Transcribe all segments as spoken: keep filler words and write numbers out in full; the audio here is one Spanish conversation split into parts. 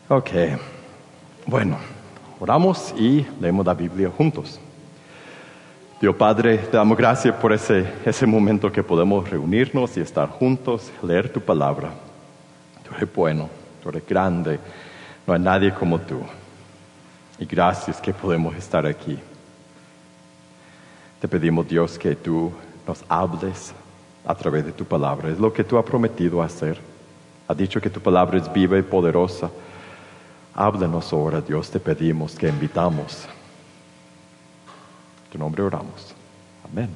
Ok, bueno, oramos y leemos la Biblia juntos. Dios Padre, te damos gracias por ese, ese momento que podemos reunirnos y estar juntos, leer tu palabra. Tú eres bueno, tú eres grande, no hay nadie como tú. Y gracias que podemos estar aquí. Te pedimos, Dios, que tú nos hables a través de tu palabra. Es lo que tú has prometido hacer. Has dicho que tu palabra es viva y poderosa. Háblanos ahora, Dios, te pedimos, que invitamos. En tu nombre oramos. Amén.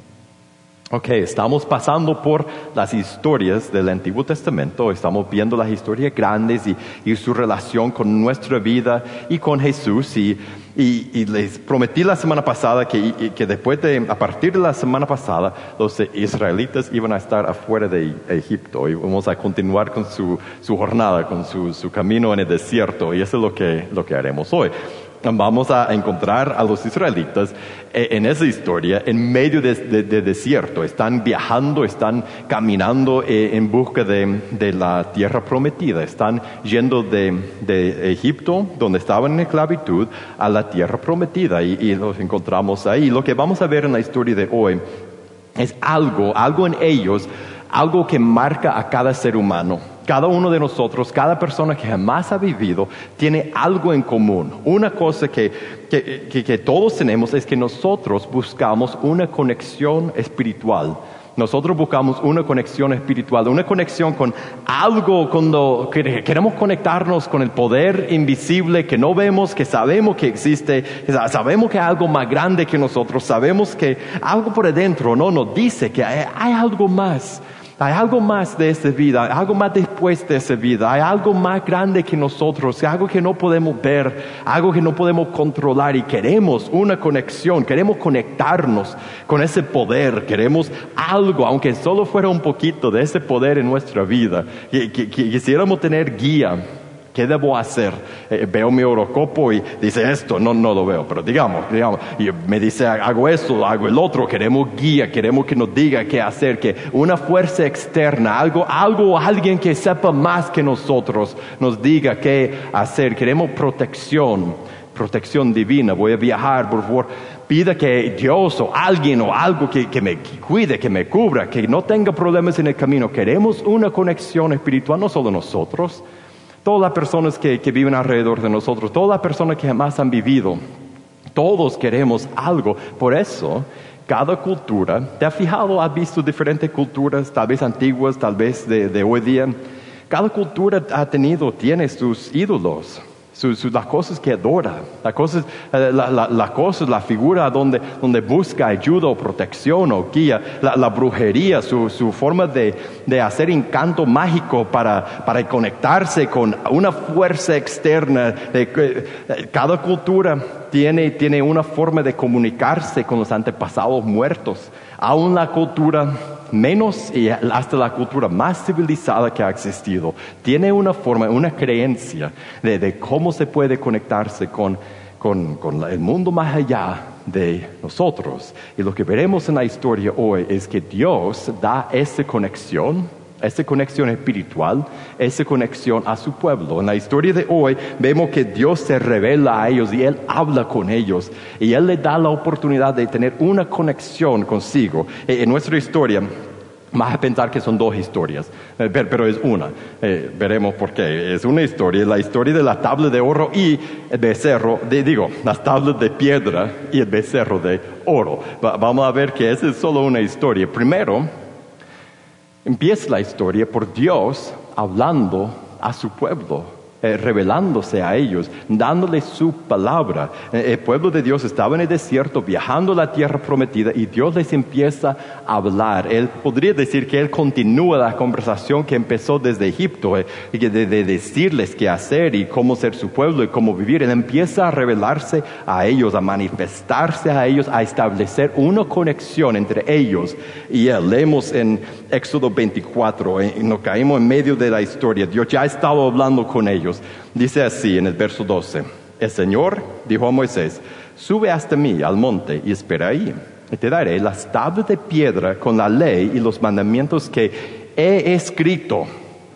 Ok, estamos pasando por las historias del Antiguo Testamento. Estamos viendo las historias grandes y, y su relación con nuestra vida y con Jesús. Y, y, y les prometí la semana pasada que, y, que después de, a partir de la semana pasada, los israelitas iban a estar afuera de Egipto. Y vamos a continuar con su, su jornada, con su, su camino en el desierto. Y eso es lo que, lo que haremos hoy. Vamos a encontrar a los israelitas en esa historia en medio de, de, de desierto. Están viajando, están caminando en busca de, de la tierra prometida. Están yendo de, de Egipto, donde estaban en esclavitud, a la tierra prometida. Y, y los encontramos ahí. Lo que vamos a ver en la historia de hoy es algo, algo en ellos, algo que marca a cada ser humano. Cada uno de nosotros, cada persona que jamás ha vivido, tiene algo en común. Una cosa que, que, que, que todos tenemos es que nosotros buscamos una conexión espiritual. Nosotros buscamos una conexión espiritual, una conexión con algo, cuando queremos conectarnos con el poder invisible que no vemos, que sabemos que existe, sabemos que hay algo más grande que nosotros, sabemos que algo por adentro no nos dice que hay, hay algo más. Hay algo más de esta vida, hay algo más después de esa vida, hay algo más grande que nosotros, algo que no podemos ver, algo que no podemos controlar y queremos una conexión, queremos conectarnos con ese poder, queremos algo, aunque solo fuera un poquito de ese poder en nuestra vida, que, que, que quisiéramos tener guía. ¿Qué debo hacer? Eh, veo mi horóscopo y dice esto, no, no lo veo, pero digamos, digamos, y me dice hago esto, hago el otro, queremos guía, queremos que nos diga qué hacer, que una fuerza externa, algo, algo, alguien que sepa más que nosotros, nos diga qué hacer, queremos protección, protección divina, voy a viajar, por favor, pida que Dios o alguien o algo que, que me cuide, que me cubra, que no tenga problemas en el camino, queremos una conexión espiritual, no solo nosotros, todas las personas que, que viven alrededor de nosotros, todas las personas que jamás han vivido, todos queremos algo. Por eso, cada cultura, ¿te has fijado? ¿Has visto diferentes culturas, tal vez antiguas, tal vez de, de hoy día? Cada cultura ha tenido, tiene sus ídolos. Sus, sus, las cosas que adora, las cosas, la, la, la, cosas, la figura donde, donde busca ayuda o protección o guía, la, la brujería, su, su forma de, de hacer encanto mágico para, para conectarse con una fuerza externa. De, cada cultura tiene, tiene una forma de comunicarse con los antepasados muertos. Aún la cultura menos y hasta la cultura más civilizada que ha existido tiene una forma, una creencia de, de cómo se puede conectarse con, con, con el mundo más allá de nosotros. Y lo que veremos en la historia hoy es que Dios da esa conexión, esa conexión espiritual, esa conexión a su pueblo. En la historia de hoy vemos que Dios se revela a ellos y Él habla con ellos y Él les da la oportunidad de tener una conexión consigo. En nuestra historia vas a pensar que son dos historias, pero es una. Eh, veremos por qué. Es una historia, la historia de la tabla de oro y el becerro, de, digo, las tablas de piedra y el becerro de oro. Va, vamos a ver que esa es solo una historia. Primero, empieza la historia por Dios hablando a su pueblo, eh, revelándose a ellos, dándoles su palabra. Eh, el pueblo de Dios estaba en el desierto, viajando a la tierra prometida, y Dios les empieza a hablar. Él podría decir que Él continúa la conversación que empezó desde Egipto, eh, de, de decirles qué hacer y cómo ser su pueblo y cómo vivir. Él empieza a revelarse a ellos, a manifestarse a ellos, a establecer una conexión entre ellos y Él. Leemos en Éxodo veinticuatro, eh, nos caímos en medio de la historia. Dios ya estaba hablando con ellos. Dice así en el verso doce: el Señor dijo a Moisés, sube hasta mí al monte y espera ahí, y te daré las tablas de piedra con la ley y los mandamientos que he escrito.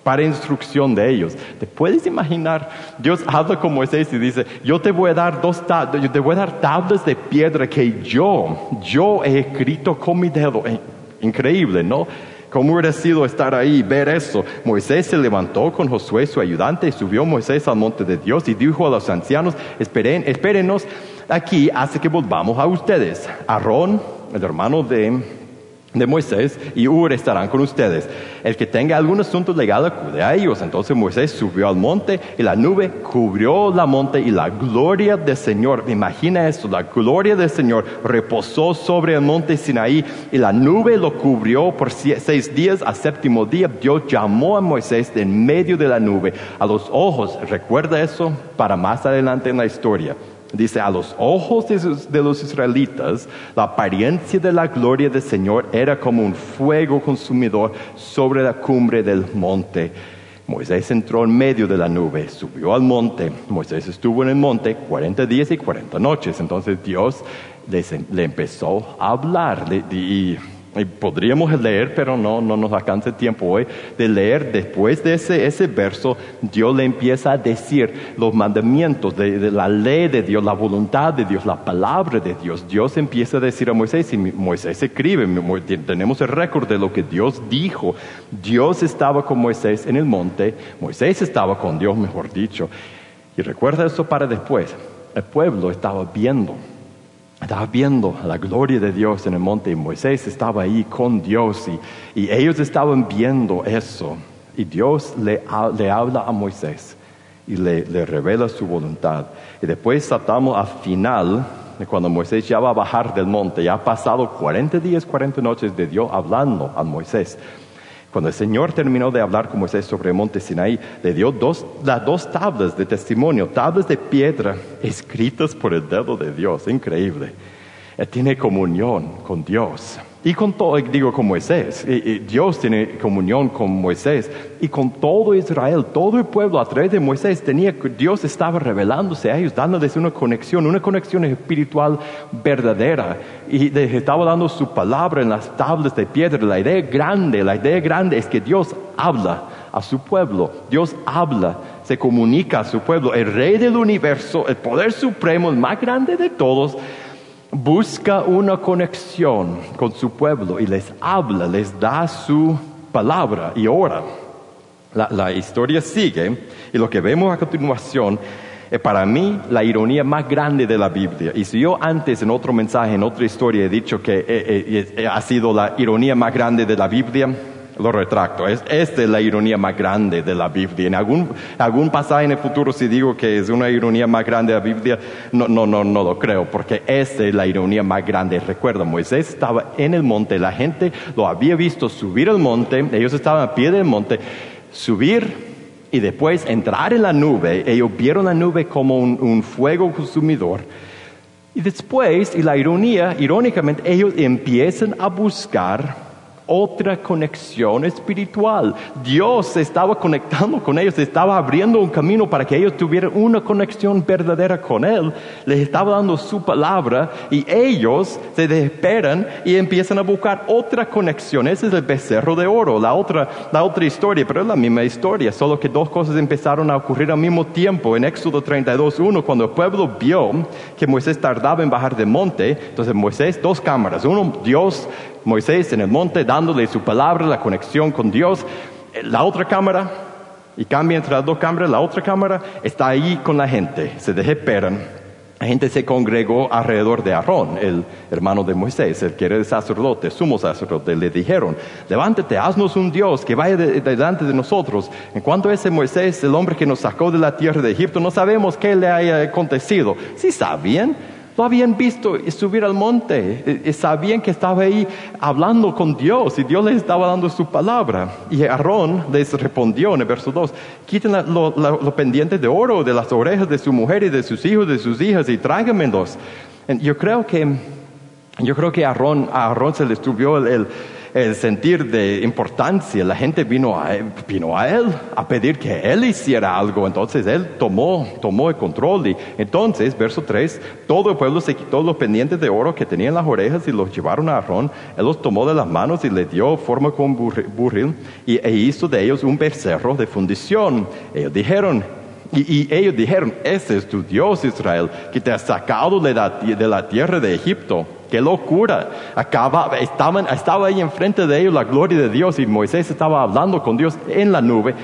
para instrucción de ellos. ¿Te puedes imaginar? Dios habla con Moisés y dice, yo te voy a dar dos tab- yo te voy a dar tablas de piedra que yo, yo he escrito con mi dedo. Increíble, ¿no? ¿Cómo hubiera sido estar ahí y ver eso? Moisés se levantó con Josué, su ayudante, y subió Moisés al monte de Dios y dijo a los ancianos, esperen, espérenos aquí hasta que volvamos a ustedes. Aarón, el hermano de... de Moisés, y Hur estarán con ustedes. El que tenga algún asunto legal acude a ellos. Entonces Moisés subió al monte y la nube cubrió la monte y la gloria del Señor, imagina esto, la gloria del Señor reposó sobre el monte Sinaí y la nube lo cubrió por seis días. Al séptimo día Dios llamó a Moisés de en medio de la nube a los ojos. Recuerda eso para más adelante en la historia. Dice, a los ojos de, sus, de los israelitas, la apariencia de la gloria del Señor era como un fuego consumidor sobre la cumbre del monte. Moisés entró en medio de la nube, subió al monte. Moisés estuvo en el monte cuarenta días y cuarenta noches. Entonces Dios les, le empezó a hablar le, y... Y podríamos leer, pero no, no nos alcanza el tiempo hoy de leer. Después de ese, ese verso, Dios le empieza a decir los mandamientos de, de la ley de Dios, la voluntad de Dios, la palabra de Dios. Dios empieza a decir a Moisés, y Moisés escribe, tenemos el récord de lo que Dios dijo. Dios estaba con Moisés en el monte, Moisés estaba con Dios, mejor dicho. Y recuerda eso para después. El pueblo estaba viendo. Estaba viendo la gloria de Dios en el monte y Moisés estaba ahí con Dios y, y ellos estaban viendo eso. Y Dios le, le habla a Moisés y le, le revela su voluntad. Y después saltamos al final, cuando Moisés ya va a bajar del monte. Ya ha pasado cuarenta días, cuarenta noches de Dios hablando a Moisés. Cuando el Señor terminó de hablar con Moisés sobre el monte Sinaí, le dio dos, las dos tablas de testimonio, tablas de piedra escritas por el dedo de Dios. Increíble. Él tiene comunión con Dios. Y con todo, digo con Moisés, y, y Dios tiene comunión con Moisés y con todo Israel, todo el pueblo a través de Moisés tenía, Dios estaba revelándose a ellos, dándoles una conexión, una conexión espiritual verdadera y les estaba dando su palabra en las tablas de piedra. La idea grande, la idea grande es que Dios habla a su pueblo, Dios habla, se comunica a su pueblo, el Rey del universo, el poder supremo, el más grande de todos, busca una conexión con su pueblo y les habla, les da su palabra y ora. La, la historia sigue y lo que vemos a continuación es para mí la ironía más grande de la Biblia. Y si yo antes en otro mensaje, en otra historia he dicho que eh, eh, eh, ha sido la ironía más grande de la Biblia, lo retracto. Es, esta es la ironía más grande de la Biblia. En algún, algún pasaje en el futuro si digo que es una ironía más grande de la Biblia, no, no, no, no lo creo, porque esta es la ironía más grande. Recuerda, Moisés estaba en el monte, la gente lo había visto subir al monte, ellos estaban a pie del monte, subir y después entrar en la nube. Ellos vieron la nube como un, un fuego consumidor. Y después, y la ironía, irónicamente, ellos empiezan a buscar otra conexión espiritual. Dios se estaba conectando con ellos, estaba abriendo un camino para que ellos tuvieran una conexión verdadera con Él. Les estaba dando su palabra y ellos se desesperan y empiezan a buscar otra conexión. Ese es el becerro de oro, la otra, la otra historia, pero es la misma historia, solo que dos cosas empezaron a ocurrir al mismo tiempo. En Éxodo treinta y dos, uno, cuando el pueblo vio que Moisés tardaba en bajar del monte, entonces Moisés, dos cámaras, uno, Dios, Moisés en el monte dándole su palabra, la conexión con Dios. La otra cámara, y cambia entre las dos cámaras, la otra cámara está ahí con la gente, se desesperan. La gente se congregó alrededor de Aarón, el hermano de Moisés, el que era el sacerdote, sumo sacerdote. Le dijeron, levántate, haznos un Dios que vaya de, de, delante de nosotros. En cuanto a ese Moisés, el hombre que nos sacó de la tierra de Egipto, no sabemos qué le haya acontecido. Sí sabían. Lo habían visto subir al monte, y sabían que estaba ahí hablando con Dios y Dios les estaba dando su palabra. Y Aarón les respondió en el verso dos, quiten los lo, lo, lo pendientes de oro de las orejas de su mujer y de sus hijos, de sus hijas y tráiganmelos. Yo creo que, yo creo que a Aarón, a Aarón se le subió el, el el sentir de importancia. La gente vino a, él, vino a él a pedir que él hiciera algo. Entonces él tomó, tomó el control. Y entonces, verso tres, todo el pueblo se quitó los pendientes de oro que tenía en las orejas y los llevaron a Aarón. Él los tomó de las manos y le dio forma con burril y, e hizo de ellos un becerro de fundición. Ellos dijeron, y, y ellos dijeron, ese es tu Dios, Israel, que te ha sacado de la, de la tierra de Egipto. ¡Qué locura! Acaba, estaban, estaba ahí enfrente de ellos la gloria de Dios y Moisés estaba hablando con Dios en la nube.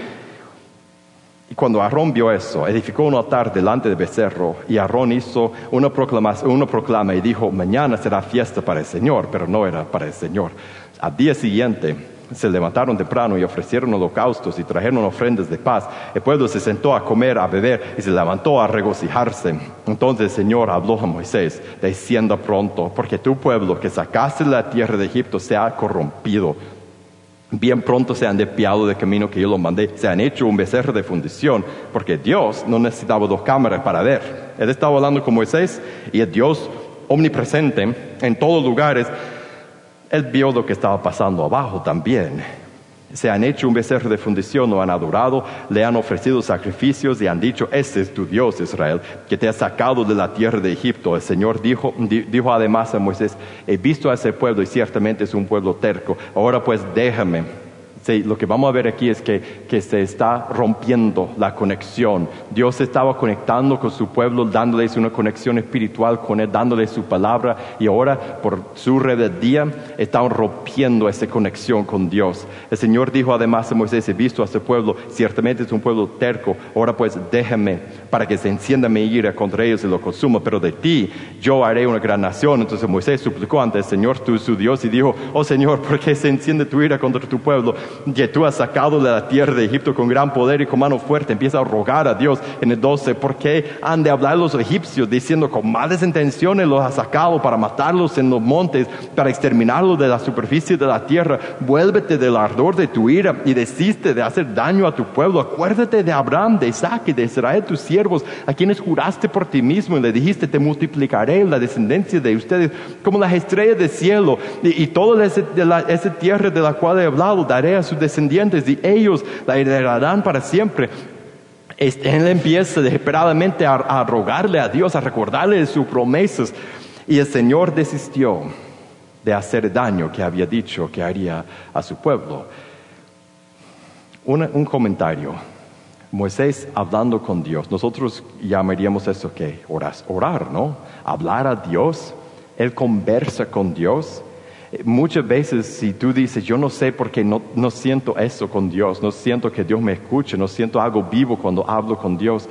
Y cuando Aarón vio eso, edificó un altar delante del becerro y Aarón hizo una proclamación, una proclama y dijo, mañana será fiesta para el Señor, pero no era para el Señor. Al día siguiente se levantaron temprano y ofrecieron holocaustos y trajeron ofrendas de paz. El pueblo se sentó a comer, a beber y se levantó a regocijarse. Entonces el Señor habló a Moisés, descienda pronto, porque tu pueblo que sacaste de la tierra de Egipto se ha corrompido. Bien pronto se han desviado del camino que yo los mandé, se han hecho un becerro de fundición, porque Dios no necesitaba dos cámaras para ver. Él estaba hablando con Moisés y el Dios omnipresente en todos lugares. Él vio lo que estaba pasando abajo también. Se han hecho un becerro de fundición, lo han adorado, le han ofrecido sacrificios y han dicho, este es tu Dios, Israel, que te ha sacado de la tierra de Egipto. El Señor dijo, dijo además a Moisés, he visto a ese pueblo y ciertamente es un pueblo terco. Ahora pues déjame. Sí, lo que vamos a ver aquí es que, que se está rompiendo la conexión. Dios estaba conectando con su pueblo, dándoles una conexión espiritual con él, dándoles su palabra, y ahora por su rebeldía están rompiendo esa conexión con Dios. El Señor dijo además a Moisés, he visto a este pueblo, ciertamente es un pueblo terco, ahora pues déjame para que se encienda mi ira contra ellos y lo consuma, pero de ti yo haré una gran nación. Entonces Moisés suplicó ante el Señor, tu, su Dios, y dijo, oh Señor, ¿por qué se enciende tu ira contra tu pueblo, que tú has sacado de la tierra de Egipto con gran poder y con mano fuerte? Empieza a rogar a Dios en el doce, ¿por qué han de hablar los egipcios diciendo con malas intenciones los has sacado para matarlos en los montes, para exterminarlos de la superficie de la tierra? Vuélvete del ardor de tu ira y desiste de hacer daño a tu pueblo. Acuérdate de Abraham, de Isaac y de Israel, tus siervos, a quienes juraste por ti mismo y le dijiste, te multiplicaré la descendencia de ustedes como las estrellas del cielo, y, y toda esa, esa tierra de la cual he hablado daré a sus descendientes y ellos la heredarán para siempre. Él empieza desesperadamente a, a rogarle a Dios, a recordarle sus promesas, y el Señor desistió de hacer daño que había dicho que haría a su pueblo. Una, un comentario. Moisés hablando con Dios. Nosotros llamaríamos eso que orar, orar, ¿no? Hablar a Dios. Él conversa con Dios. Muchas veces si tú dices, yo no sé por qué no, no siento eso con Dios, no siento que Dios me escuche, no siento algo vivo cuando hablo con Dios,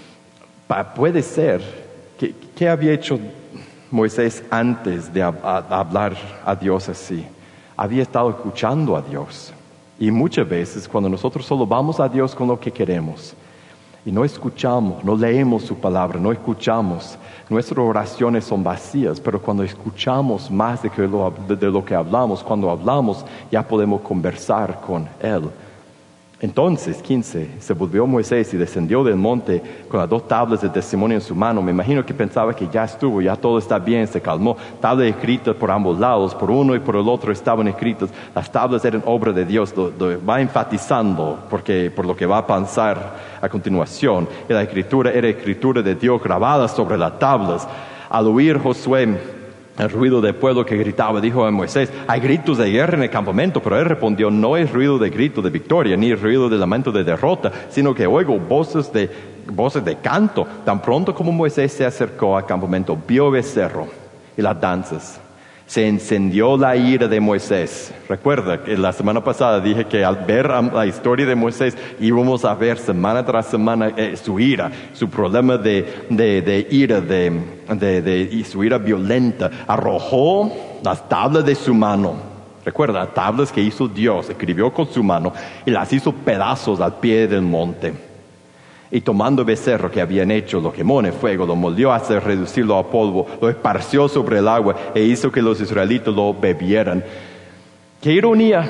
pa, puede ser, que, ¿qué había hecho Moisés antes de a, a, hablar a Dios así? Había estado escuchando a Dios. Y muchas veces cuando nosotros solo vamos a Dios con lo que queremos y no escuchamos, no leemos su palabra, no escuchamos, nuestras oraciones son vacías, pero cuando escuchamos más de, que lo, de, de lo que hablamos, cuando hablamos ya podemos conversar con Él. Entonces, quince, se volvió Moisés y descendió del monte con las dos tablas de testimonio en su mano. Me imagino que pensaba que ya estuvo, ya todo está bien, se calmó. Tablas escritas por ambos lados, por uno y por el otro estaban escritas. Las tablas eran obra de Dios, lo, lo va enfatizando porque, por lo que va a pasar a continuación. Y la escritura era escritura de Dios grabada sobre las tablas. Al oír Josué el ruido del pueblo que gritaba, dijo a Moisés, hay gritos de guerra en el campamento, pero él respondió, no es ruido de grito de victoria, ni ruido de lamento de derrota, sino que oigo voces de, voces de canto. Tan pronto como Moisés se acercó al campamento, vio el becerro y las danzas. Se encendió la ira de Moisés. Recuerda que la semana pasada dije que al ver la historia de Moisés íbamos a ver semana tras semana eh, su ira, su problema de, de, de ira, de, de, de, y su ira violenta. Arrojó las tablas de su mano. Recuerda, tablas que hizo Dios, escribió con su mano y las hizo pedazos al pie del monte. Y tomando el becerro que habían hecho, lo quemó en el fuego, lo moldeó hasta reducirlo a polvo, lo esparció sobre el agua e hizo que los israelitas lo bebieran. ¡Qué ironía!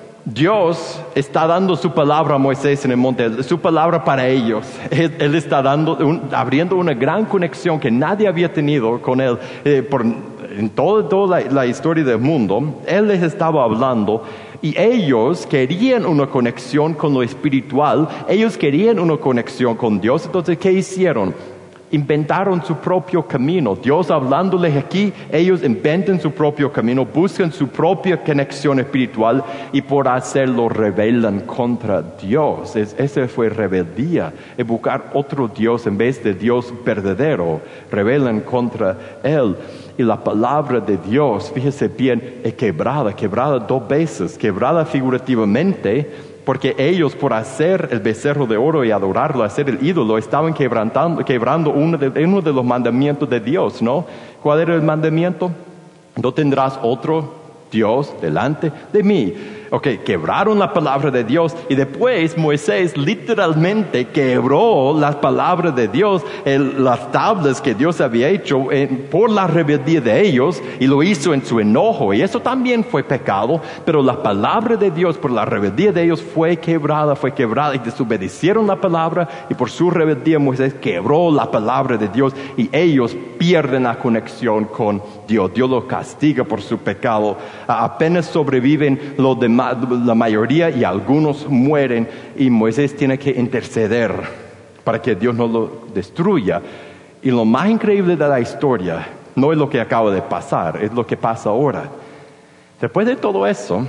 Dios está dando su palabra a Moisés en el monte, su palabra para ellos. Él, él está dando, un, abriendo una gran conexión que nadie había tenido con él eh, por en toda, toda la, la historia del mundo, Él les estaba hablando y ellos querían una conexión con lo espiritual, ellos querían una conexión con Dios. Entonces, ¿qué hicieron? Inventaron su propio camino. Dios hablándoles aquí, ellos inventan su propio camino, buscan su propia conexión espiritual y por hacerlo rebelan contra Dios. Es, esa fue rebeldía, es buscar otro Dios en vez de Dios verdadero. Rebelan contra Él. Y la palabra de Dios, fíjese bien, es quebrada, quebrada dos veces, quebrada figurativamente, porque ellos por hacer el becerro de oro y adorarlo, hacer el ídolo, estaban quebrantando, quebrando uno de, uno de los mandamientos de Dios, ¿no? ¿Cuál era el mandamiento? No tendrás otro Dios delante de mí. Ok, quebraron la palabra de Dios y después Moisés literalmente quebró las palabras de Dios, el, las tablas que Dios había hecho en, por la rebeldía de ellos y lo hizo en su enojo y eso también fue pecado, pero la palabra de Dios por la rebeldía de ellos fue quebrada, fue quebrada y desobedecieron la palabra y por su rebeldía Moisés quebró la palabra de Dios y ellos pierden la conexión con Dios. Dios los castiga por su pecado. Apenas sobreviven los demás, la mayoría, y algunos mueren y Moisés tiene que interceder para que Dios no lo destruya. Y lo más increíble de la historia no es lo que acaba de pasar, es lo que pasa ahora. Después de todo eso,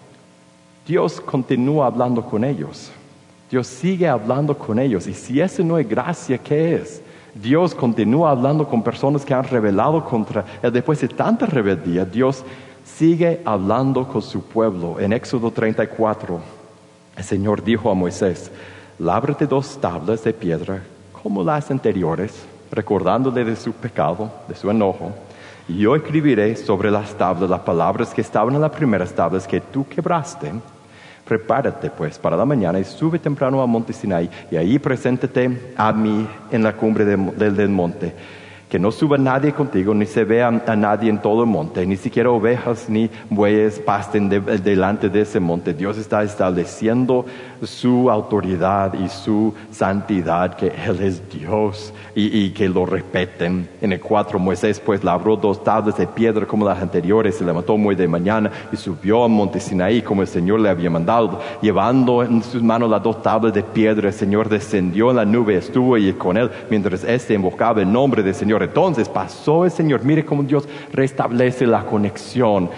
Dios continúa hablando con ellos. Dios sigue hablando con ellos. Y si eso no es gracia, ¿qué es? Dios continúa hablando con personas que han rebelado contra Él. Después de tanta rebeldía, Dios sigue hablando con su pueblo. En Éxodo treinta y cuatro, el Señor dijo a Moisés: lábrate dos tablas de piedra como las anteriores, recordándole de su pecado, de su enojo. Y yo escribiré sobre las tablas las palabras que estaban en las primeras tablas que tú quebraste. Prepárate pues para la mañana y sube temprano al monte Sinaí y ahí preséntate a mí en la cumbre de, de, del monte. Que no suba nadie contigo, ni se vea a nadie en todo el monte, ni siquiera ovejas ni bueyes pasten de, delante de ese monte. Dios está estableciendo su autoridad y su santidad, que Él es Dios y, y que lo respeten. En el cuatro, Moisés pues labró dos tablas de piedra como las anteriores, se levantó muy de mañana y subió al monte Sinaí como el Señor le había mandado, llevando en sus manos las dos tablas de piedra. El Señor descendió en la nube, estuvo allí con él, mientras éste invocaba el nombre del Señor. Entonces pasó el Señor. Mire cómo Dios restablece la conexión.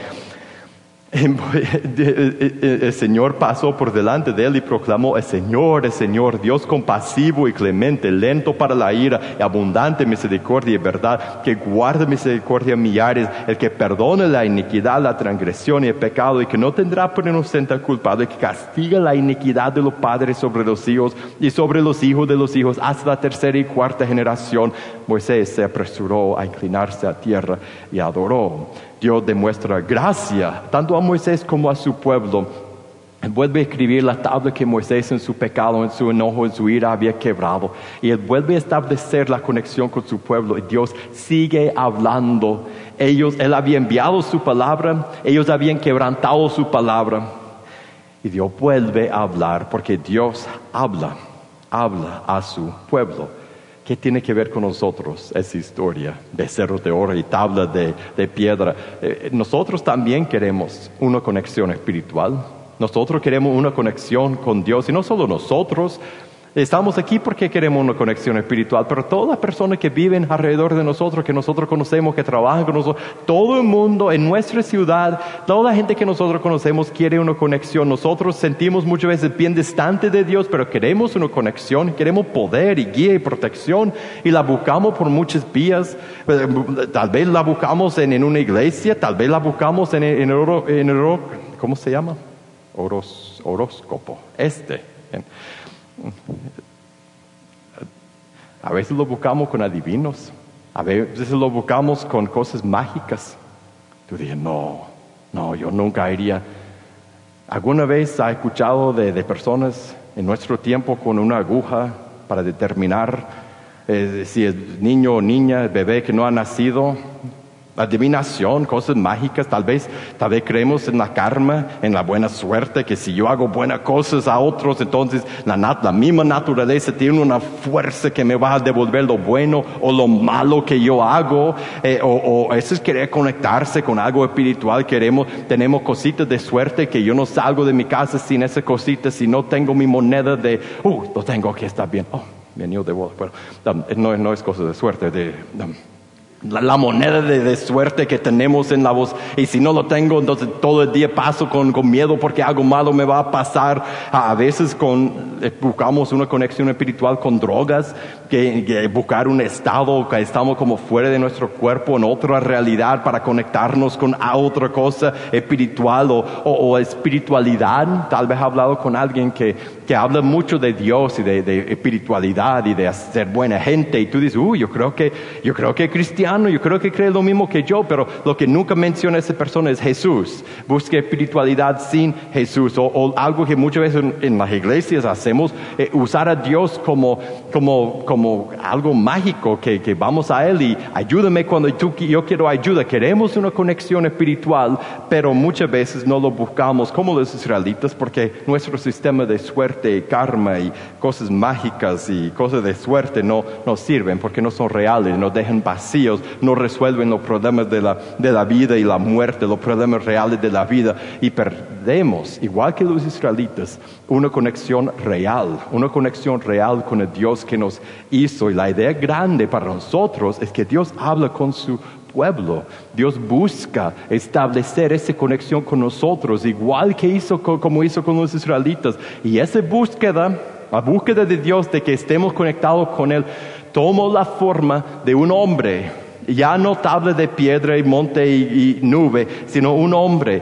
El Señor pasó por delante de él y proclamó: el Señor, el Señor, Dios compasivo y clemente, lento para la ira y abundante en misericordia y verdad, que guarda misericordia millares, el que perdona la iniquidad, la transgresión y el pecado, y que no tendrá por inocente al culpable, que castiga la iniquidad de los padres sobre los hijos y sobre los hijos de los hijos hasta la tercera y cuarta generación. Moisés se apresuró a inclinarse a tierra y adoró. Dios demuestra gracia tanto a Moisés como a su pueblo. Él vuelve a escribir la tabla que Moisés en su pecado, en su enojo, en su ira había quebrado. Y Él vuelve a establecer la conexión con su pueblo. Y Dios sigue hablando. Ellos, Él había enviado su palabra. Ellos habían quebrantado su palabra. Y Dios vuelve a hablar porque Dios habla, habla a su pueblo. ¿Qué tiene que ver con nosotros esa historia? Becerros de oro y tablas de, de piedra. Eh, nosotros también queremos una conexión espiritual. Nosotros queremos una conexión con Dios. Y no solo nosotros. Estamos aquí porque queremos una conexión espiritual. Pero todas las personas que viven alrededor de nosotros, que nosotros conocemos, que trabajan con nosotros, todo el mundo en nuestra ciudad, toda la gente que nosotros conocemos quiere una conexión. Nosotros sentimos muchas veces bien distante de Dios, pero queremos una conexión, queremos poder y guía y protección, y la buscamos por muchas vías. Tal vez la buscamos en, en una iglesia, tal vez la buscamos en, en, oro, en oro, ¿cómo se llama? Horos, horóscopo, este. A veces lo buscamos con adivinos, a veces lo buscamos con cosas mágicas. Tú dices: no, no, yo nunca iría. ¿Alguna vez has escuchado de, de personas en nuestro tiempo con una aguja para determinar eh, si es niño o niña, el bebé que no ha nacido? adivinación, cosas mágicas. Tal vez, tal vez creemos en la karma, en la buena suerte, que si yo hago buenas cosas a otros, entonces la, nat- la misma naturaleza tiene una fuerza que me va a devolver lo bueno o lo malo que yo hago. Eh, o, o eso es querer conectarse con algo espiritual. Queremos, tenemos cositas de suerte que yo no salgo de mi casa sin esas cositas, si no tengo mi moneda de, uh, lo tengo que estar bien. Oh, bien, yo debo, bueno, um, no, no es cosa de suerte, de... Um, La, la moneda de, de suerte que tenemos en la voz, y si no lo tengo, entonces todo el día paso con, con miedo porque algo malo me va a pasar. A, a veces con, eh, buscamos una conexión espiritual con drogas, que, que buscar un estado que estamos como fuera de nuestro cuerpo, en otra realidad, para conectarnos con a otra cosa espiritual o, o, o espiritualidad. Tal vez he hablado con alguien que, que habla mucho de Dios y de, de espiritualidad y de ser buena gente, y tú dices, uy, yo creo que, yo creo que es cristiano, yo creo que cree lo mismo que yo, pero lo que nunca menciona esa persona es Jesús. Busca espiritualidad sin Jesús, o, o algo que muchas veces en, en las iglesias hacemos, eh, usar a Dios como, como, como algo mágico, que, que vamos a Él y ayúdame cuando tú, yo quiero ayuda. Queremos una conexión espiritual, pero muchas veces no lo buscamos como los israelitas, porque nuestro sistema de suerte y karma y cosas mágicas y cosas de suerte no nos sirven, porque no son reales, nos dejan vacíos, no resuelven los problemas de la, de la vida y la muerte, los problemas reales de la vida, y perdemos, igual que los israelitas, una conexión real, una conexión real con el Dios que nos hizo. Y la idea grande para nosotros es que Dios habla con su pueblo. Dios busca establecer esa conexión con nosotros, igual que hizo como hizo con los israelitas. Y esa búsqueda, la búsqueda de Dios de que estemos conectados con Él, tomó la forma de un hombre. Ya no tabla de piedra y monte y, y nube, sino un hombre.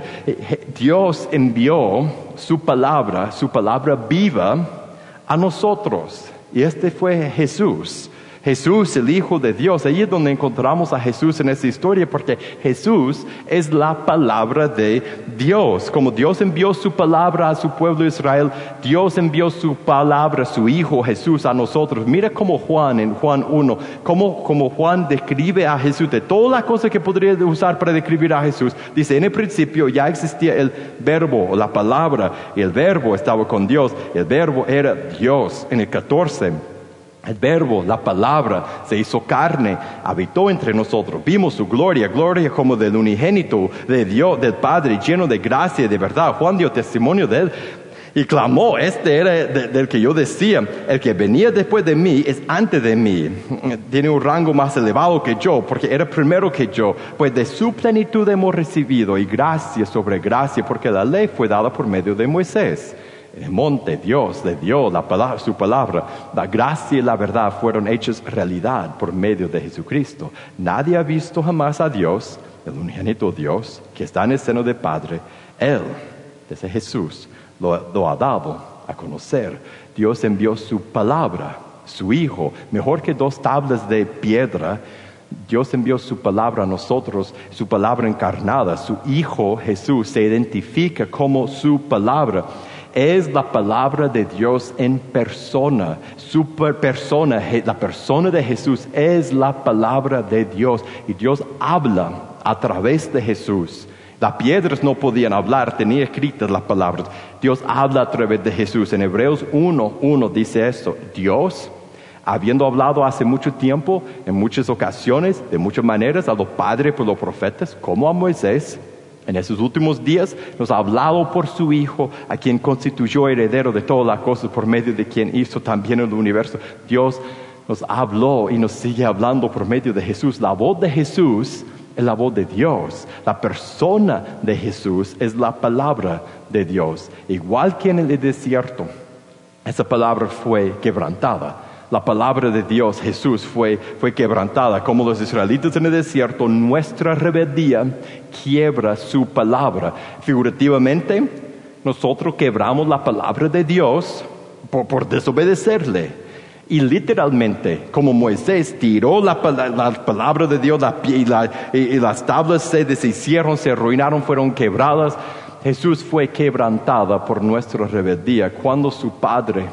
Dios envió su palabra, su palabra viva a nosotros. Y este fue Jesús. Jesús, el Hijo de Dios. Ahí es donde encontramos a Jesús en esta historia, porque Jesús es la palabra de Dios. Como Dios envió su palabra a su pueblo Israel, Dios envió su palabra, su Hijo Jesús, a nosotros. Mira cómo Juan, en Juan uno, cómo, cómo Juan describe a Jesús, de todas las cosas que podría usar para describir a Jesús. Dice, en el principio ya existía el verbo, la palabra, y el verbo estaba con Dios, el verbo era Dios. En el catorce, el verbo, la palabra, se hizo carne, habitó entre nosotros. Vimos su gloria, gloria como del unigénito de Dios, del Padre, lleno de gracia y de verdad. Juan dio testimonio de él y clamó, este era de, del que yo decía, el que venía después de mí es antes de mí. Tiene un rango más elevado que yo, porque era primero que yo. Pues de su plenitud hemos recibido, y gracia sobre gracia, porque la ley fue dada por medio de Moisés. En el monte Dios le dio la palabra, su palabra. La gracia y la verdad fueron hechas realidad por medio de Jesucristo. Nadie ha visto jamás a Dios, el unigénito Dios, que está en el seno del Padre. Él, desde Jesús, lo, lo ha dado a conocer. Dios envió su palabra, su Hijo, mejor que dos tablas de piedra. Dios envió su palabra a nosotros, su palabra encarnada. Su Hijo Jesús se identifica como su palabra. Es la palabra de Dios en persona, super persona, la persona de Jesús es la palabra de Dios, y Dios habla a través de Jesús. Las piedras no podían hablar, tenía escritas las palabras. Dios habla a través de Jesús. En Hebreos uno uno dice esto: Dios, habiendo hablado hace mucho tiempo, en muchas ocasiones, de muchas maneras, a los padres por los profetas, como a Moisés, en esos últimos días nos ha hablado por su Hijo, a quien constituyó heredero de todas las cosas, por medio de quien hizo también el universo. Dios nos habló y nos sigue hablando por medio de Jesús. La voz de Jesús es la voz de Dios. La persona de Jesús es la palabra de Dios. Igual que en el desierto, esa palabra fue quebrantada. La palabra de Dios, Jesús, fue, fue quebrantada. Como los israelitas en el desierto, nuestra rebeldía quiebra su palabra. Figurativamente, nosotros quebramos la palabra de Dios por, por desobedecerle. Y literalmente, como Moisés tiró la, la palabra de Dios la, y, la, y, y las tablas se deshicieron, se arruinaron, fueron quebradas, Jesús fue quebrantada por nuestra rebeldía cuando su Padre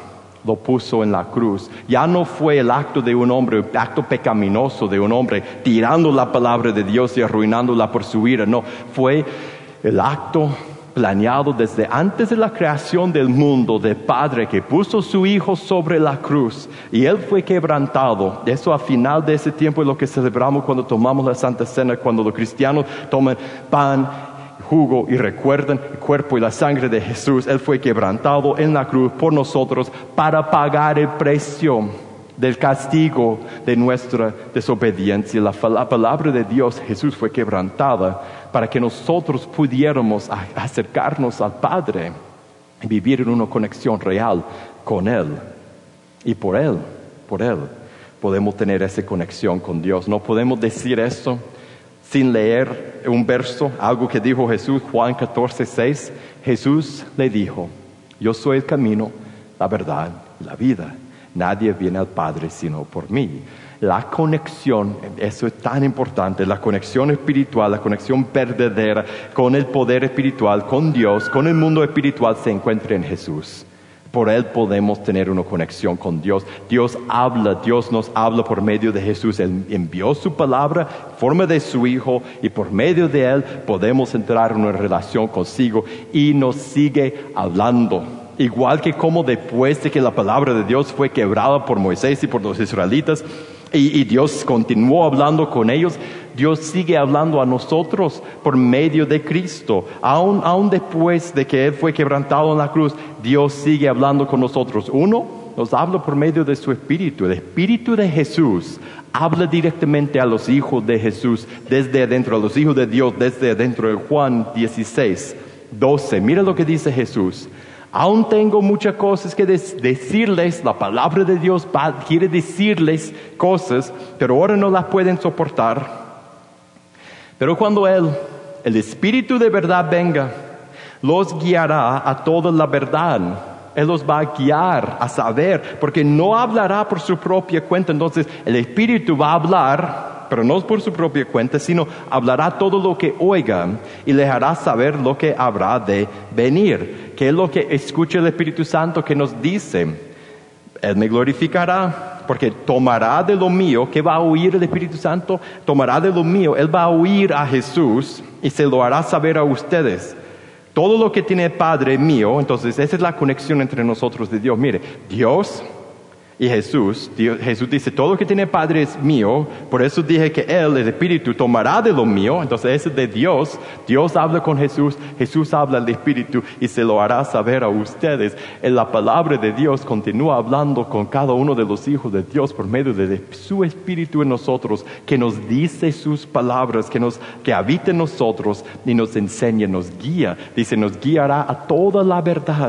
lo puso en la cruz. Ya no fue el acto de un hombre, el acto pecaminoso de un hombre tirando la palabra de Dios y arruinándola por su ira. No, fue el acto planeado desde antes de la creación del mundo, del Padre que puso su Hijo sobre la cruz y Él fue quebrantado. Eso a final de ese tiempo es lo que celebramos cuando tomamos la Santa Cena, cuando los cristianos toman pan, jugo y recuerdan el cuerpo y la sangre de Jesús. Él fue quebrantado en la cruz por nosotros para pagar el precio del castigo de nuestra desobediencia. La, la palabra de Dios, Jesús, fue quebrantada para que nosotros pudiéramos acercarnos al Padre y vivir en una conexión real con Él. Y por Él, por Él, podemos tener esa conexión con Dios. No podemos decir eso sin leer un verso, algo que dijo Jesús, Juan catorce, seis. Jesús le dijo: yo soy el camino, la verdad y la vida. Nadie viene al Padre sino por mí. La conexión, eso es tan importante, la conexión espiritual, la conexión verdadera con el poder espiritual, con Dios, con el mundo espiritual, se encuentra en Jesús. Por Él podemos tener una conexión con Dios. Dios habla, Dios nos habla por medio de Jesús. Él envió su palabra en forma de su Hijo y por medio de Él podemos entrar en una relación consigo y nos sigue hablando. Igual que como después de que la palabra de Dios fue quebrada por Moisés y por los israelitas y, y Dios continuó hablando con ellos, Dios sigue hablando a nosotros por medio de Cristo. Aún, aún después de que Él fue quebrantado en la cruz, Dios sigue hablando con nosotros. Uno, nos habla por medio de su Espíritu. El Espíritu de Jesús habla directamente a los hijos de Jesús desde adentro, a los hijos de Dios desde adentro. De Juan dieciséis, doce, mira lo que dice Jesús. Aún tengo muchas cosas que des- decirles, la palabra de Dios va, quiere decirles cosas, pero ahora no las pueden soportar. Pero cuando Él, el Espíritu de verdad venga, los guiará a toda la verdad. Él los va a guiar a saber, porque no hablará por su propia cuenta. Entonces el Espíritu va a hablar, pero no por su propia cuenta, sino hablará todo lo que oiga y les hará saber lo que habrá de venir. ¿Qué es lo que escucha el Espíritu Santo que nos dice? Él me glorificará, porque tomará de lo mío. ¿Qué va a oír el Espíritu Santo? Tomará de lo mío. Él va a oír a Jesús y se lo hará saber a ustedes. Todo lo que tiene el Padre mío. Entonces esa es la conexión entre nosotros de Dios. Mire, Dios y Jesús, Dios, Jesús dice, todo lo que tiene el Padre es mío, por eso dije que Él, el Espíritu, tomará de lo mío. Entonces ese es de Dios. Dios habla con Jesús, Jesús habla al Espíritu y se lo hará saber a ustedes. En la palabra de Dios continúa hablando con cada uno de los hijos de Dios por medio de su Espíritu en nosotros, que nos dice sus palabras, que, nos, que habita en nosotros y nos enseña, nos guía. Dice, nos guiará a toda la verdad.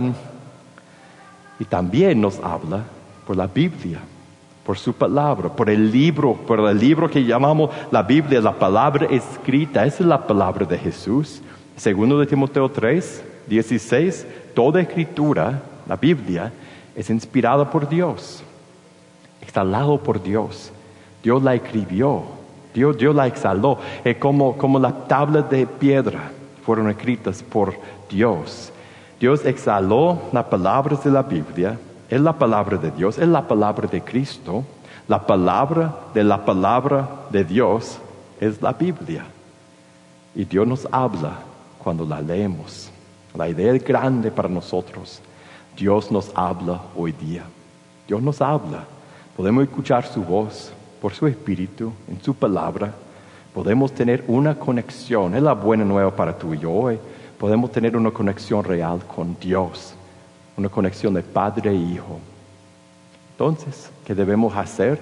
Y también nos habla por la Biblia, por su palabra, por el libro, por el libro que llamamos la Biblia, la palabra escrita. Esa es la palabra de Jesús. Segundo de Timoteo tres, dieciséis, toda escritura, la Biblia, es inspirada por Dios. Está al lado por Dios. Dios la escribió, Dios, Dios la exhaló. Es como, como las tablas de piedra fueron escritas por Dios. Dios exhaló las palabras de la Biblia. Es la palabra de Dios, es la palabra de Cristo. La palabra de la palabra de Dios es la Biblia. Y Dios nos habla cuando la leemos. La idea es grande para nosotros. Dios nos habla hoy día. Dios nos habla. Podemos escuchar su voz por su Espíritu, en su palabra. Podemos tener una conexión. Es la buena nueva para tú y yo hoy. Podemos tener una conexión real con Dios. Una conexión de Padre e Hijo. Entonces, ¿qué debemos hacer?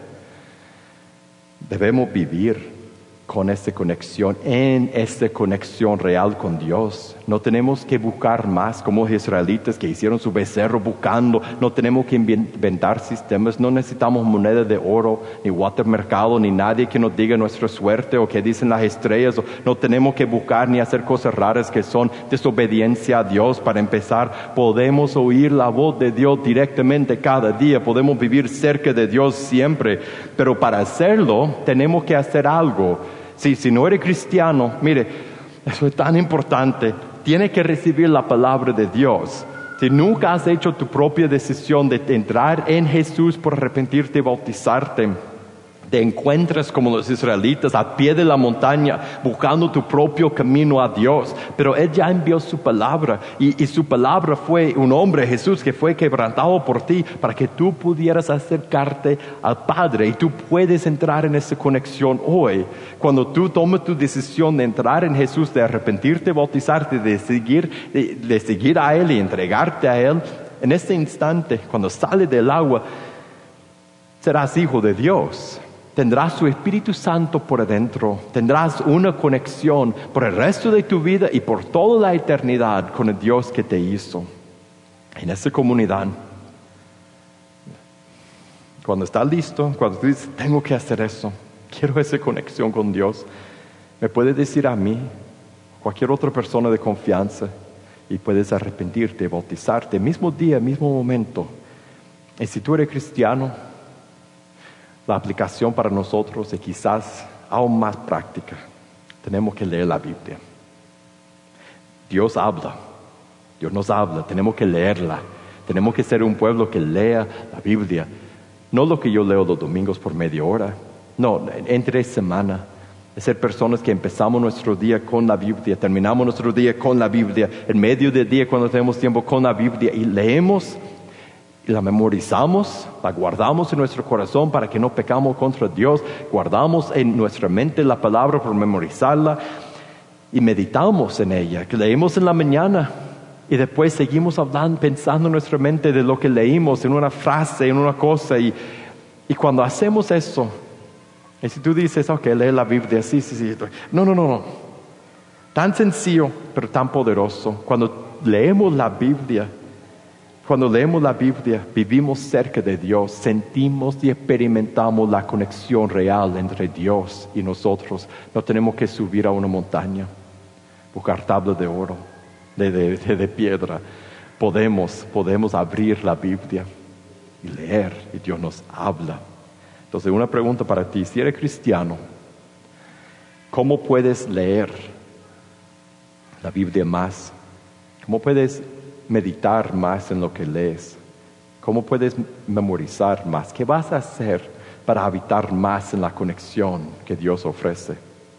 Debemos vivir con esta conexión, en esta conexión real con Dios. No tenemos que buscar más como los israelitas que hicieron su becerro buscando. No tenemos que inventar sistemas. No necesitamos moneda de oro, ni watermercado, ni nadie que nos diga nuestra suerte o que dicen las estrellas. No tenemos que buscar ni hacer cosas raras que son desobediencia a Dios. Para empezar, podemos oír la voz de Dios directamente cada día. Podemos vivir cerca de Dios siempre. Pero para hacerlo, tenemos que hacer algo. Sí, si no eres cristiano, mire, eso es tan importante. Tienes que recibir la palabra de Dios. si nunca has hecho tu propia decisión de entrar en Jesús por arrepentirte y bautizarte, te encuentras como los israelitas a pie de la montaña buscando tu propio camino a Dios. Pero Él ya envió su palabra y, y su palabra fue un hombre, Jesús, que fue quebrantado por ti para que tú pudieras acercarte al Padre. Y tú puedes entrar en esa conexión hoy. Cuando tú tomas tu decisión de entrar en Jesús, de arrepentirte, bautizarte, de seguir, de, de seguir a Él y entregarte a Él, en este instante, cuando sales del agua, serás hijo de Dios. Tendrás su Espíritu Santo por adentro, tendrás una conexión por el resto de tu vida y por toda la eternidad con el Dios que te hizo. En esa comunidad, cuando estás listo, cuando tú dices, tengo que hacer eso, quiero esa conexión con Dios, me puedes decir a mí, cualquier otra persona de confianza, y puedes arrepentirte, bautizarte, mismo día, mismo momento. Y si tú eres cristiano, la aplicación para nosotros es quizás aún más práctica. Tenemos que leer la Biblia. Dios habla, Dios nos habla, tenemos que leerla. Tenemos que ser un pueblo que lea la Biblia. No lo que yo leo los domingos por media hora, no, entre semana. Es ser personas que empezamos nuestro día con la Biblia, terminamos nuestro día con la Biblia, en medio del día cuando tenemos tiempo con la Biblia y leemos y la memorizamos, la guardamos en nuestro corazón para que no pecamos contra Dios, guardamos en nuestra mente la palabra por memorizarla y meditamos en ella, que leemos en la mañana y después seguimos hablando, pensando en nuestra mente de lo que leímos, en una frase, en una cosa y, y cuando hacemos eso, y si tú dices, ok, lee la Biblia, sí, sí, sí, no, no, no, no, tan sencillo pero tan poderoso. Cuando leemos la Biblia, Cuando leemos la Biblia, vivimos cerca de Dios, sentimos y experimentamos la conexión real entre Dios y nosotros. No tenemos que subir a una montaña, buscar tablas de oro, de, de, de, de piedra. Podemos, podemos abrir la Biblia y leer, y Dios nos habla. Entonces, una pregunta para ti, si eres cristiano, ¿cómo puedes leer la Biblia más? ¿Cómo puedes meditar más en lo que lees? ¿Cómo puedes memorizar más? ¿Qué vas a hacer para habitar más en la conexión que Dios ofrece?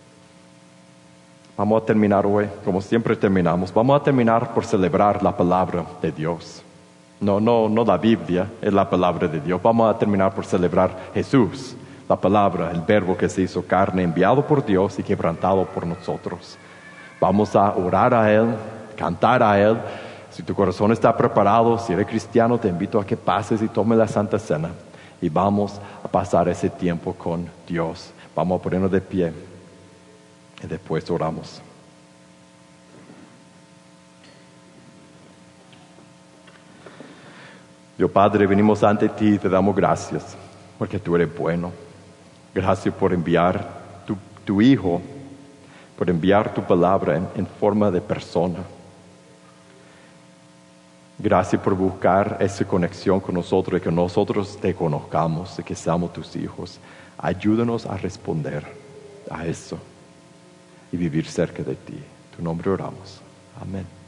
Vamos a terminar hoy, como siempre terminamos. Vamos a terminar por celebrar la palabra de Dios. No, no, no la Biblia, es la palabra de Dios. Vamos a terminar por celebrar Jesús, la palabra, el verbo que se hizo carne, enviado por Dios y quebrantado por nosotros. Vamos a orar a Él, cantar a Él. Si tu corazón está preparado, si eres cristiano, te invito a que pases y tomes la Santa Cena. Y vamos a pasar ese tiempo con Dios. Vamos a ponernos de pie y después oramos. Dios Padre, venimos ante ti y te damos gracias porque tú eres bueno. Gracias por enviar tu, tu Hijo, por enviar tu palabra en, en forma de persona. Gracias por buscar esa conexión con nosotros y que nosotros te conozcamos y que seamos tus hijos. Ayúdanos a responder a eso y vivir cerca de ti. En tu nombre oramos. Amén.